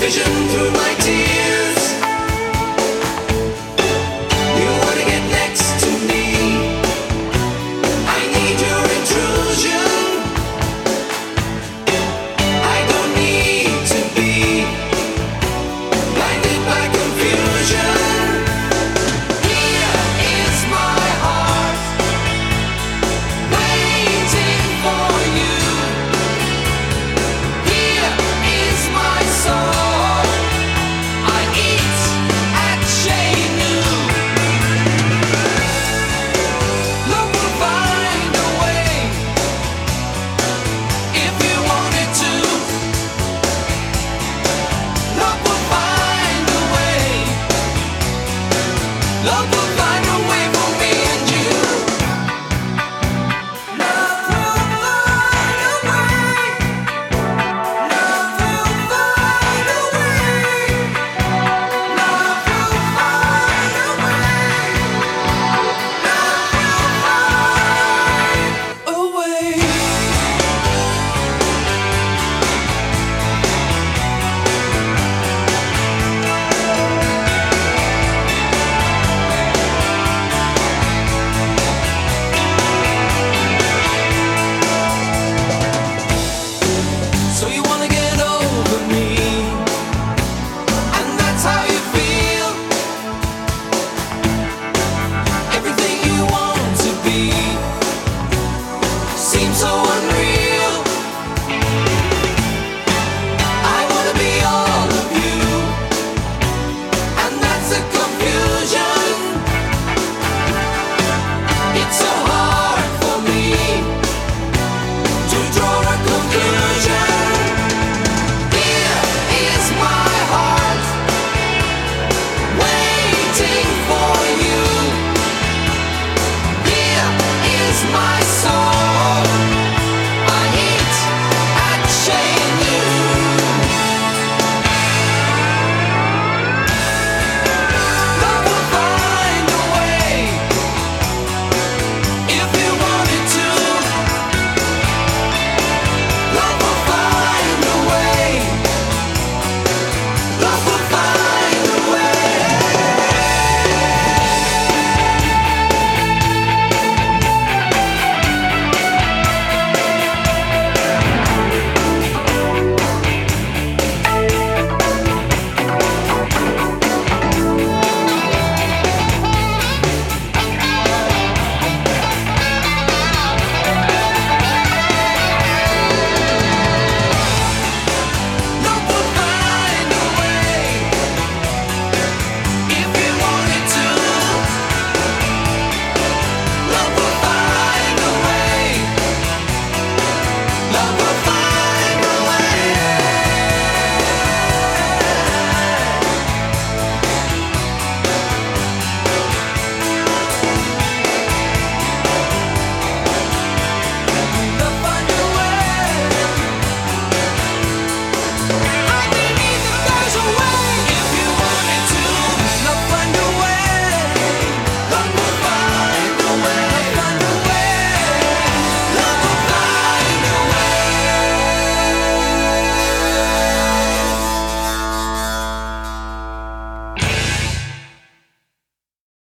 confusion through my tears. You wanna get next to me. I need your intrusion. I don't need to be blinded by confusion. Here is my heart waiting for you. Here is my soul. I eat at Chez Nous. Love will find a way if you wanted to. Love will find a way. Love will